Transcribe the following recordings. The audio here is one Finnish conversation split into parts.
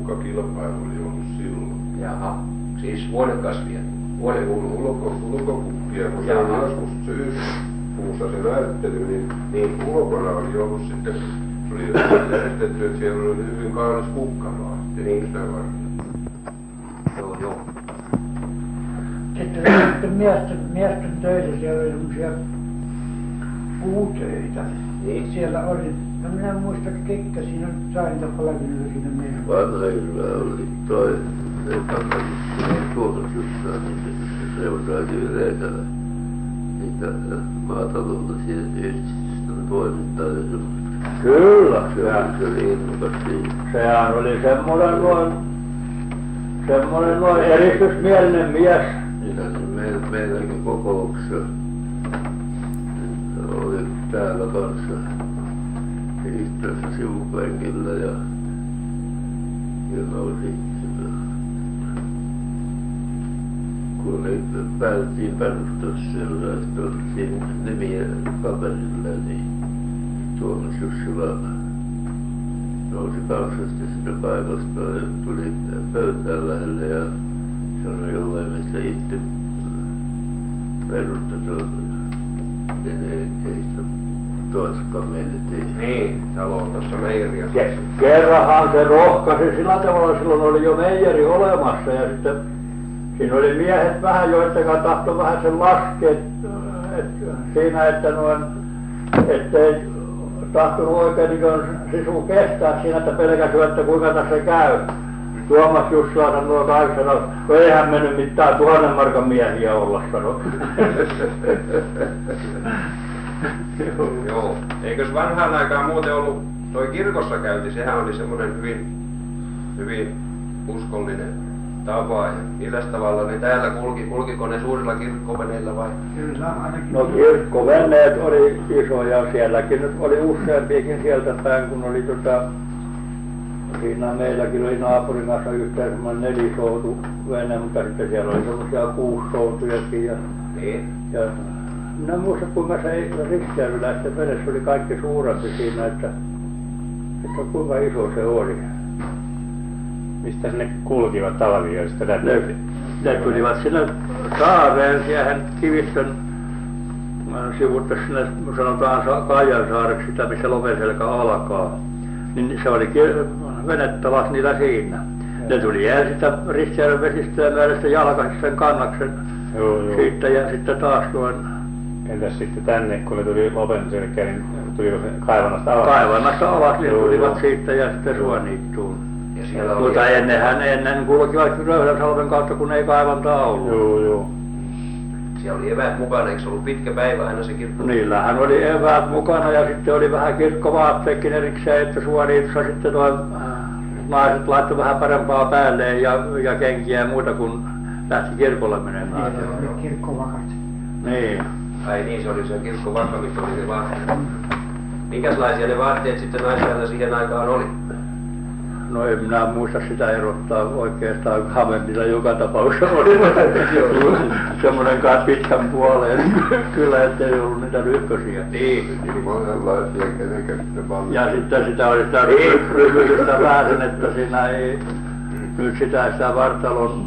kukkakilpailu oli ollut silloin. Jaha, siis huonekasvia. Ulkokukkia, kun se oli joskus syyskuussa se näyttely, niin ulkona oli ollut sitten, se oli järjestetty, että siellä oli hyvin kaunis kukkamaa sitten sitä varten. Joo. Sitten miesten töitä, siellä oli semmoisia puutöitä. Niin. Siellä oli, no minä en muista ketkä siinä saintapalkinnolla siinä meidän. Vanhoilla oli toi, ne takaisin tuotantosyssää, niin se seuraisi yleisellä niitä maataloudellisia yhdistysten toimintaa ja semmoista. Kyllä, Se oli innokas siinä. sehän oli semmoinen noin eristysmielinen mies. Niinhän se meilläkin kokouksessa oli täällä kanssa istuessa sivupenkillä ja nousi, kun päätettiin perustusseuraa, että otettiin nimiä paperille, niin Tuomas Jussila nousi kansasti sitä paikasta ja tuli pöytään lähelle ja sanoi jollain mistä itse perustetaan. Ei sitä toiskaan menettiin. Niin, talo on tuossa meijeriassa. Kerranhan se rohkaisi sillä tavalla, silloin oli jo meijeri olemassa ja sitten siinä oli miehet vähän, joittenka tahtoi vähän sen laskea siinä, että ettei tahtonut oikein niin sisu kestää siinä, että pelkäsivät, että kuinka tässä käy. Tuomas Jussila sanoi kanssa, no eihän mennyt mitään 1000 markan miehiä olla, sanoi. Joo. Eikös vanhaan aikaan muuten ollut toi kirkossa käynti, sehän oli semmoinen hyvin uskollinen tapa. Ja milläs tavalla ne täällä kulkiko ne suurilla kirkkoveneillä vai? Kyllä ainakin. No kirkkoveneet oli isoja, sielläkin nyt oli useampiakin sieltä päin, kun oli siinä meilläkin oli naapurin kanssa yhteen semmoinen 4-soutu vene, mutta sitten siellä oli semmoisia 6-soutujakin ja Niin. minä muista kuinka se risteilyläisten venessä oli kaikki suurempi siinä, että kuinka iso se oli. Mistä ne kulkivat talviöistä läpi? Ne tulivat sinne saareen siihen Kivistön sivutta sinne, sanotaan Kaijansaareksi sitä, missä Lopenselkä alkaa. Niin se oli venetalas niillä siinä. Ne tuli ensin sitä Ristiäinen vesistöä myöden sitten jalkaisin sen kannaksen siitä ja sitten taas noin. Entäs sitten tänne, kun ne tuli Lopenselkään, niin tuliko se kaivannasta alas? Kaivannasta alas, niin tulivat siitä ja sitten Suoniittuun. Mutta ennen kulkivat Röyhänsalmen kautta, kun ei kaivantaa ollut. Joo. Siellä oli eväät mukana, eikö se ollut pitkä päivä aina se kirkko? Niillähän oli eväät mukana ja sitten oli vähän kirkkovaatteekin erikseen, että Suoniitussa sitten naiset laittoi vähän parempaa päälleen ja kenkiä ja muuta, kun lähti kirkolle menemään. Niillä oli kirkkovakat. Niin. Ai niin, se oli se kirkkovakka, missä oli ne vaatteet. Minkälaisia ne vaatteet sitten naisilla siihen aikaan oli? No en minä muista sitä erottaa oikeastaan, Hamentilla joka tapauksessa oli semmoinen kanssa pitkän puoleen kyllä, ettei ollut niitä lyhkösiä. Niin. Monenlaisia kenekä sitten valmiin. Ja sitten sitä oli sitä ryhdytystä pääsen, että siinä ei nyt sitä vartalon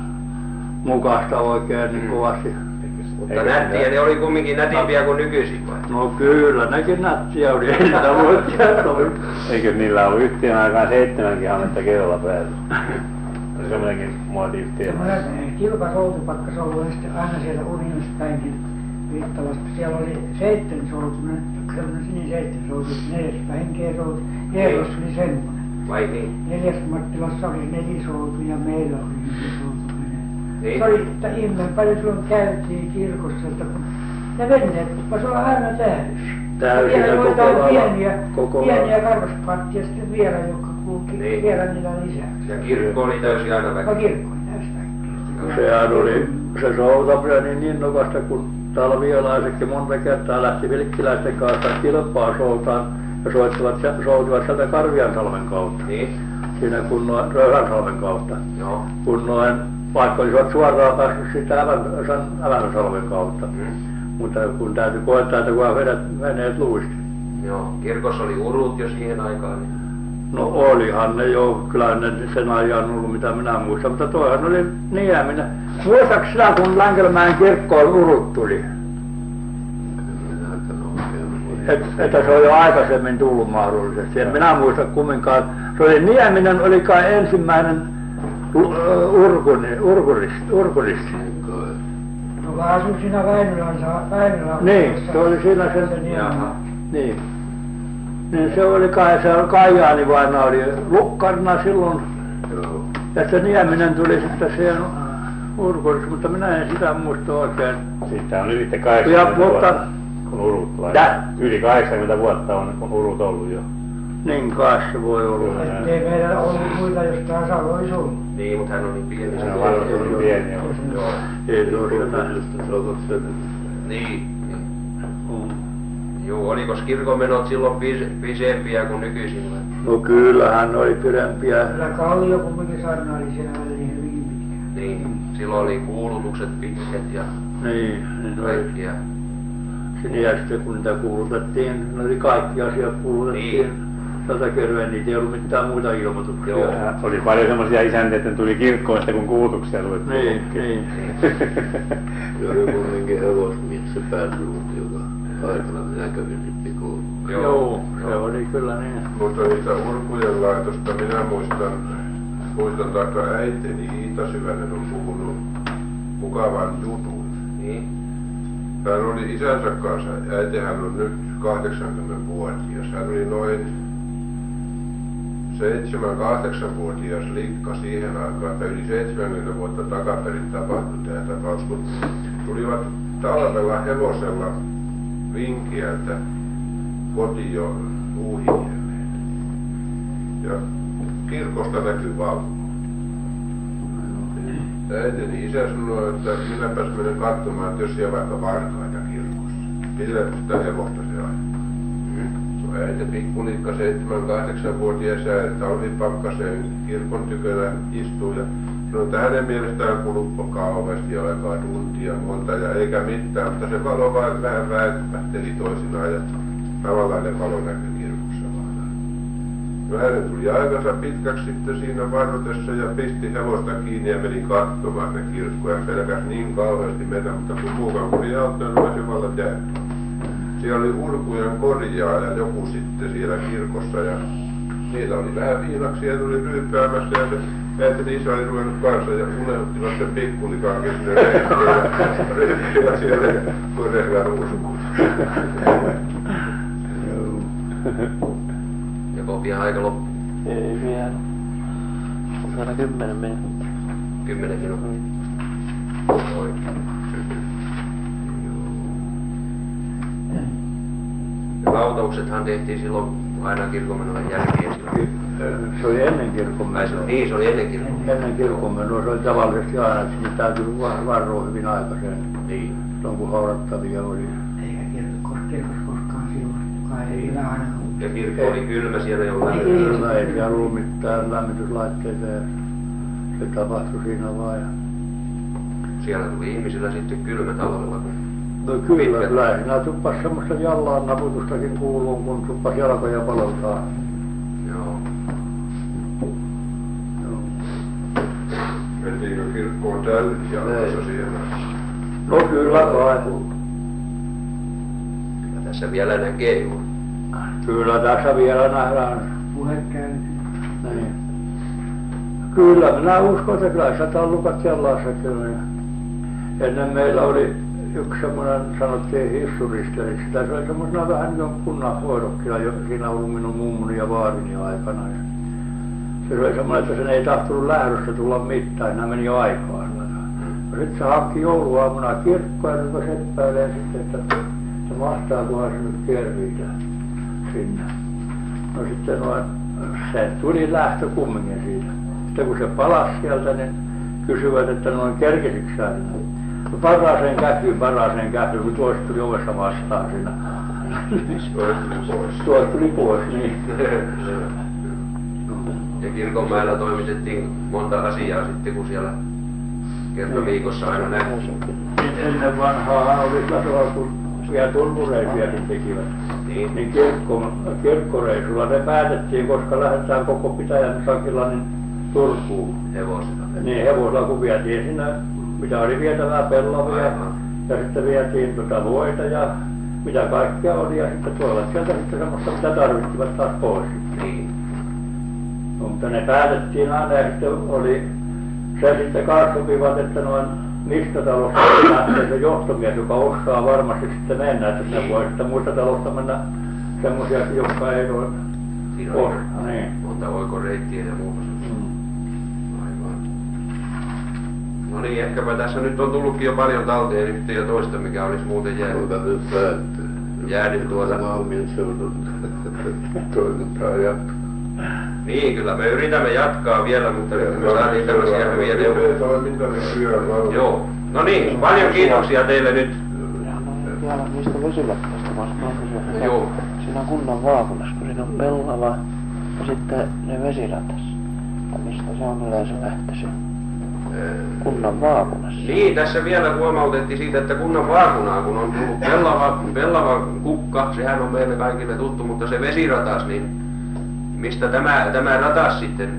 mukaista oikein niin kovasti. Mutta nättiä ne oli kumminkin nätimpiä kuin nykyisin vai? No kyllä, nekin nättiä oli, ei sitä voi kertoa. Eikö niillä ollut yhteen aikaan 7 hametta keulalla päällä? Oli semmoinenkin muotiyhtiö. Semmoinen kilpasoutupakka, se oli sitten aina siellä Urinasta päinkin Viittalasta. Siellä oli 7 soutunen, semmoinen sininen 7 soutu, 4 henkeä soutu. Eerossa oli semmoinen. Vai niin? 4. Marttilassa oli 4 soutu ja meillä oli 4 soutu. Niin. Se oli, että ihmeen paljon silloin käytiin kirkossa, että kun ne veneet tuppasi olla aina täysi. Täysinä Vielä koko joitain lailla. pieniä karvaspattia sitten vielä, jotka kulki Niin. vielä niillä lisäksi. Ja kirkko oli täysin aina No väkeä. kirkko oli täysi väkeä. Sehän oli se soutaminen niin innokasta, kun talvialaisetkin monta kertaa lähti vilkkiläisten kanssa kilpaa soutaan ja soutivat sieltä Karviansalmen kautta. Niin. Siinä kun Röyhänsalmen kautta. Joo. Kun vaikka olisivat suoraan päässyt siitä Ävänsalmen kautta. Mutta kun täytyy koettaa, että kunhan veneet luisti. Joo. Kirkossa oli urut jo siihen aikaan. Niin. No olihan ne jo, kyllä ne sen ajan ollut mitä minä muistan, mutta toihan oli Nieminen. Muistatko sinä kun Längelmäen kirkkoon urut tuli? Että se on jo aikaisemmin tullut mahdollisesti. En minä muista kumminkaan. Se oli Nieminen, oli kai ensimmäinen urkuristi. No asui siinä Väinölän. Niin, se oli siinä sen. Niin. Niin se oli kai, se Kaijaani vaina oli lukkarina silloin. Joo. Ja se Nieminen tuli sitten siihen urkuriksi, mutta minä en sitä muista oikein. Siitä on yli 80 vuotta, mutta kun urut tulee. Yli 80 vuotta on, kun urut ollut jo. niin kai se voi olla. Ettei meillä ollut muita, jos tämä Salo olisi ollut. Niin, mutta hän on niin pieni. Se on varmasti niin pieni jo. Joo. Ei se ole sitä. Niin. Joo, olikos kirkonmenot silloin pisempiä kuin nykyisin? No kyllähän ne oli pidempiä. Kyllä Kallio kumminkin sarnaili siellä niin hyvinkin pitkään. Niin, silloin oli kuulutukset pitkät ja Niin oli. kaikkia. Ja sitten kun niitä kuulutettiin, ne oli kaikki asiat kuulutettiin. Niin. Tätä kerran niitä ei ollut mitään muita ilmoituksia. Joo. Oli paljon semmoisia isäntiä, että ne tuli kirkkoon sitten kun kuulutuksia tuli. Niin. Se oli kumminkin hevosmies se Päärluuti, joka aikana minä kävin rippikouluun. Joo, se oli kyllä niin. Mutta niitä urkujen laitosta minä muistan taikka äitini Iita Syvänen on puhunut mukavan jutun. Niin. Hän oli isänsä kanssa, äitihän on nyt 80-vuotias. Hän oli noin 7-8-vuotias likka siihen aikaan, että yli 70 vuotta takaperin tapahtui tämä tapaus, kun tulivat talvella hevosella Vinkiältä kotiin jo Uuhinieleen. Ja kirkosta näkyi valo. Äitini isä sanoi, että minäpäs menen katsomaan, että jos siellä vaikka varkaita kirkossa. Millä sitä hevosta se ajaa? Äiti pikkulikka 7-8-vuotias ja talvipakkaseen kirkon tykönä istuu ja sanoi, että hänen mielestään kuluppo kauheasti aikaa tuntia monta ja eikä mitään, mutta se valo vaan vähän väittähteli toisinaan ja samanlainen valo näkyi kirkossa vaan. No hänen tuli aikansa pitkäksi sitten siinä varrotessa ja pisti hevosta kiinni ja meni katsomaan ne kirkkoja ja pelkäs niin kauheasti mennä, mutta kun muukaan kun ei auttanut, olisi vallan jäänyt. Siellä oli urkujen korjaaja joku sitten siellä kirkossa ja niillä oli vähän viinaksia ja tuli ryyppäämässä ja se äitini isä oli ruvennut kanssa ja uneuttivat sen pikkulikankin sinne reikkiin ja ryyppivät siellä ja korjaajan urkut. Joko pian aika loppu? Ei vielä. On vielä 10 minuuttia. 10 minuuttia. Oikein. Ja hautauksethan tehtiin silloin aina kirkonmenon jälkeen. Se oli ennen kirkonmenoa. Niin, se oli ennen kirkonmenoa. Ennen kirkonmenoa se oli tavallisesti aina, että sinne täytyy varoa hyvin aikaisen. Niin. Silloin kun haudattavia oli. Eikä kirkossa koskaan silloin, kai ei vielä aina. Ja kirkko oli kylmä siellä jo Kyllä ei siellä ollut mitään lämmityslaitteita ja se tapahtui siinä vaan. Siellä tuli ihmisillä sitten kylmä talvella. No kyllä siinä tuppasi semmoista jallaan naputustakin kuuluun, kun tuppasi jalkoja palottaa. Joo. Mentiinkö kirkkoon tällit jalkassa siellä? No kyllä kai. Ja tässä vielä näkee juuri. Kyllä tässä vielä nähdään. Puhekäynti. Niin. Kyllä minä uskon, että kyllä sitä tallukat jallassakin on. Ennen meillä oli yksi semmoinen, sanottiin hissuristeli, sitä se oli semmoisena vähän niin kuin kunnanhoidokkina, siinä ollut minun mummuni ja vaarini aikana. Ja se oli semmoinen, että sen ei tahtunut lähdöstä tulla mitään, nämä meni aikaa. No sitten se hankki jouluaamuna kirkkoon ja rupesi epäilemään sitten, että mahtaakohan se nyt kerviitä sinne. No sitten se tuli lähtö kumminkin siitä. Sitten kun se palasi sieltä, niin kysyivät, että noin kerkesikö sä? No parhaaseen kähkyyn, kun tuosta tuli ovessa vastaan siinä. Tuosta tuli pois, niin. Ja kirkonmäellä toimitettiin monta asiaa sitten, kun siellä kerta viikossa aina nähtiin. Ennen vanhaa oli sillä tavalla, kun vielä turpureisiakin tekivät. Niin. Kirkkoreissulla ne päätettiin, koska lähdetään koko pitäjän sakilla niin Turkuun. Hevosilla. Niin hevosilla kun vietiin sinne, mitä oli vietävää pellavia Aivan. ja sitten vietiin voita ja mitä kaikkea oli ja sitten tuolla sieltä sitten semmoista mitä tarvittivat taas pois. Niin. No, mutta ne päätettiin aina ja sitten oli se sitten kanssa sopivat, että noin mistä talosta lähtee se johtomies, joka osaa varmasti sitten mennä, että ne voi sitten muista talosta mennä semmoisiakin, jotka ei ole Siinä on osaa. Niin. monta oikoreittiä ja muuta. Aivan. No niin, ehkäpä tässä nyt on tullutkin jo paljon talteen yhtä ja toista, mikä olisi muuten jäänyt. Kuinka nyt päättyy? Jäänyt tuota. Malmin seudun toimintaa jatkaa. Niin, kyllä me yritämme jatkaa vielä, mutta nyt me saatiin tällaisia hyviä neuvoja. Toiminta nykyään valmis. Joo. No niin, paljon kiitoksia teille nyt. Sehän on vielä niistä vesilättäistä vasta. Joo. Siinä on kunnan vaakunassa, kun siinä on pellava ja sitten ne vesilätäs. Ja mistä se on yleensä lähtöisin? Kunnan vaakunassa. Niin, tässä vielä huomautettiin siitä, että kunnan vaakunaa, kun on tullut pellava kukka, sehän on meille kaikille tuttu, mutta se vesiratas, niin mistä tämä ratas sitten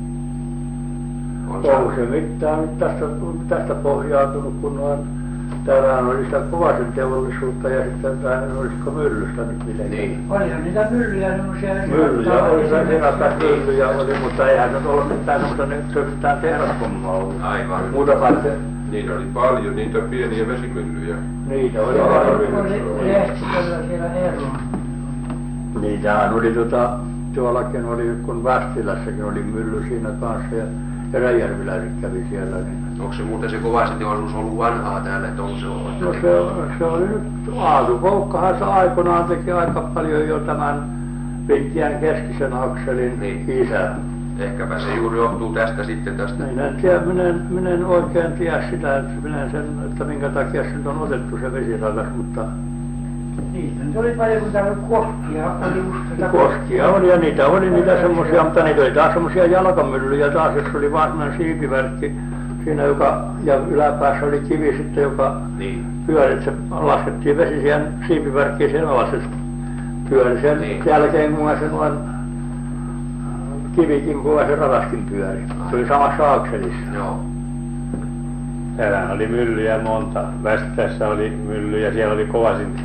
on Onko saanut? se mitään nyt tästä pohjautunut, kun noin, täällähän oli sitä Kovasen teollisuutta ja sitten olisiko myllystä nyt mitenkään? Niin. Olihan niitä myllyjä semmoisia. Myllyjä oli, myllyjä oli, mutta eihän nyt ollut mitään semmoista nyt syötetään tehdashommaa ollut. Aivan. Muuta paitsi Niitä oli paljon, niitä pieniä vesimyllyjä. niitä oli Oli paljon. Lehtisellä siellä eroon. Niitähän oli tuollakin oli, kun Västilässäkin oli mylly siinä kanssa ja eräjärviläiset kävi siellä. Niin. Onko se muuten se Kovasen teollisuus ollut vanhaa täällä, että onko se ollut? No se oli nyt, Aatu Koukkahan se aikoinaan teki aika paljon jo tämän Pinttien keskisen akselin Niin. isä. Ehkäpä se juuri johtuu tästä sitten tästä. Minä en tiedä, minä en oikein tiedä sitä, että minkä takia se nyt on otettu se vesiratas, mutta Niitä nyt oli paljon, kun täällä koskia oli just tätä. koskia oli ja niitä oli niitä semmoisia, mutta niitä oli taas semmoisia jalkamyllyjä taas, jos oli vaan semmoinen siipiverkki siinä, ja yläpäässä oli kivi sitten, joka Niin. pyöri, että se laskettiin vesi siihen siipiverkkiin sen alas, että pyöri sen Niin. jälkeen, kun se noin kivikin, kun se radaskin pyöri. Se oli samassa akselissa. Joo. Täällä oli myllyjä monta. Västässä oli myllyjä, siellä oli Kovasin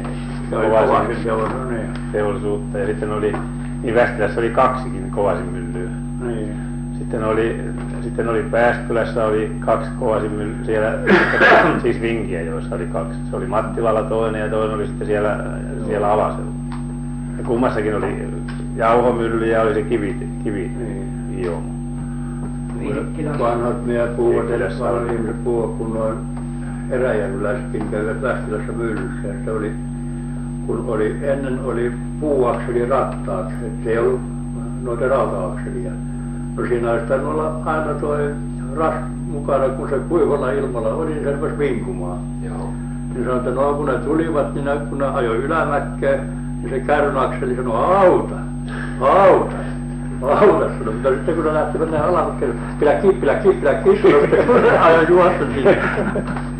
teollisuutta ja sitten oli, niin Västilässä oli kaksikin Kovasin myllyä. Niin. Sitten oli Pääskylässä oli 2 Kovasin myllyä, siellä siis Vinkiä, joissa oli 2. Se oli Mattilalla toinen ja toinen oli sitten siellä Alasella. Ja kummassakin oli jauhomylly ja oli se kivi joo. Vanhat miehet puhuvat, vanhat ihmiset puhuvat, kun noin eräjärviläisetkin kävivät Västilässä myllyssä. Ja se oli, kun ennen oli puuakseli rattaat, että ei ollut noita rauta-akselia. No siinä olisi tarvinnut olla aina toi ras mukana, kun se kuivalla ilmalla oli, niin se rupesi vinkumaan. Joo. Niin sanoi, että no kun ne tulivat, niin kun ne ajoi ylämäkkeen, niin se kärrynakseli sanoi, auta, auta. Auta sanoi, mutta sitten kun ne lähtivät ne alamäkkeen, pidä kippi, no sitten kun ne ajoi juosta siihen.